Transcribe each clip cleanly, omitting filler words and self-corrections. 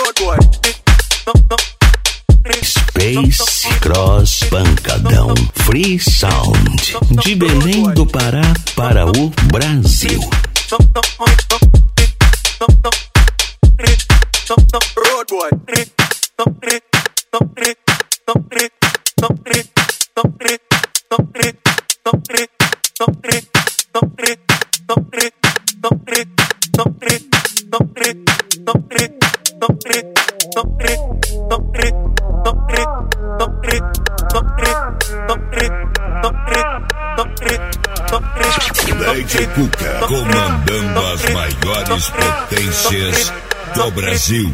Space Cross Pancadão Free Sound, de Belém do Pará para o Brasil. DJ Cuca comandando as maiores potências do Brasil.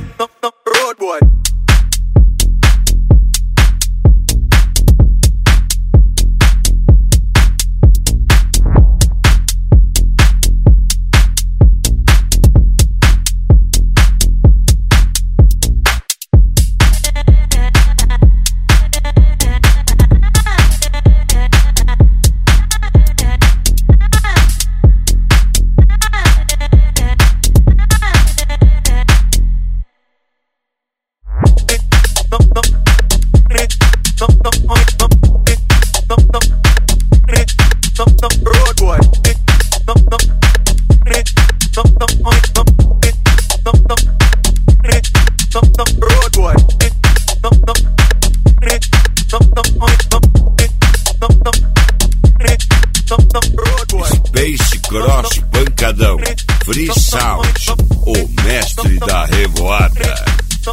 Space Cross Pancadão Free Sound, o mestre da revoada.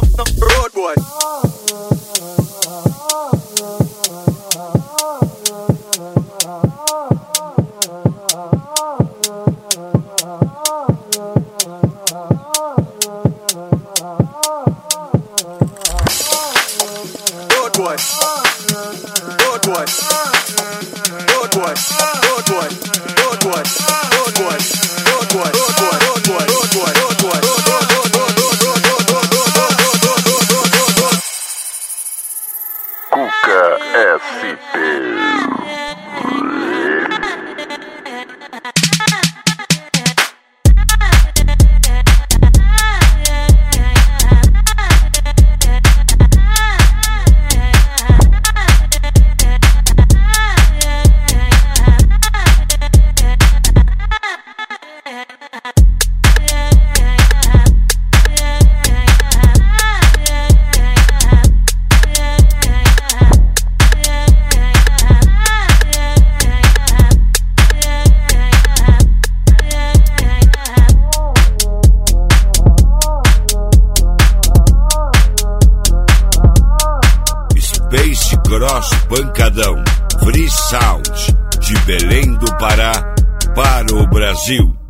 Cuca SP. Space Cross Pancadão Free Sound, de Belém do Pará para o Brasil.